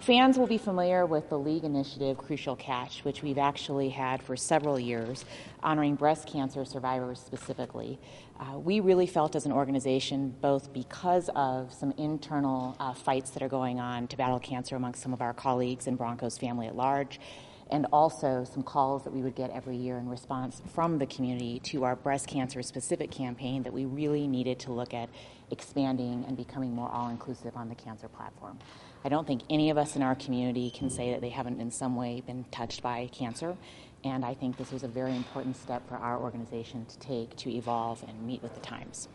Fans will be familiar with the league initiative Crucial Catch, which we've actually had for several years, honoring breast cancer survivors specifically. We really felt as an organization, both because of some internal fights that are going on to battle cancer amongst some of our colleagues and Broncos family at large, and also some calls that we would get every year in response from the community to our breast cancer specific campaign, that we really needed to look at expanding and becoming more all-inclusive on the cancer platform. I don't think any of us in our community can say that they haven't in some way been touched by cancer, and I think this was a very important step for our organization to take to evolve and meet with the times.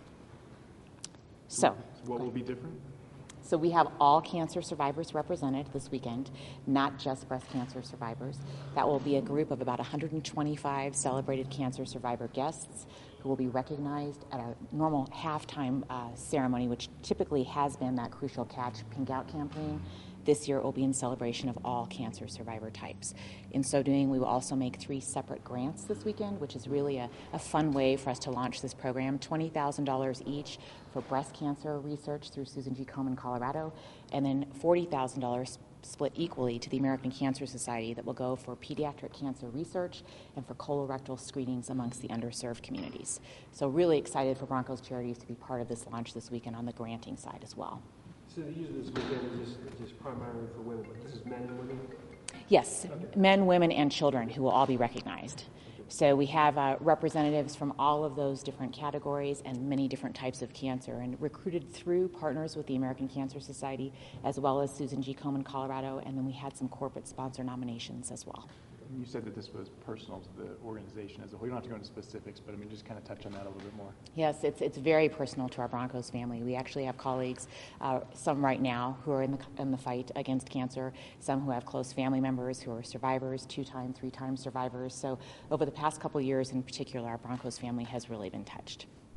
So what will be different? So we have all cancer survivors represented this weekend, not just breast cancer survivors. That will be a group of about 125 celebrated cancer survivor guests who will be recognized at our normal halftime ceremony, which typically has been that Crucial Catch Pink Out campaign. This year it will be in celebration of all cancer survivor types. In so doing, we will also make 3 separate grants this weekend, which is really a fun way for us to launch this program. $20,000 each for breast cancer research through Susan G. Komen, Colorado, and then $40,000 split equally to the American Cancer Society that will go for pediatric cancer research and for colorectal screenings amongst the underserved communities. So really excited for Broncos Charities to be part of this launch this weekend on the granting side as well. So the use of this weekend is just primarily for women, but this is men and women? Yes, men, women, and children who will all be recognized. So we have representatives from all of those different categories and many different types of cancer, and recruited through partners with the American Cancer Society as well as Susan G. Komen, Colorado, and then we had some corporate sponsor nominations as well. You said that this was personal to the organization as a whole. You don't have to go into specifics, but just kind of touch on that a little bit more. Yes, it's very personal to our Broncos family. We actually have colleagues, some right now, who are in the fight against cancer, some who have close family members who are survivors, 2-time, 3-time survivors. So over the past couple of years in particular, our Broncos family has really been touched.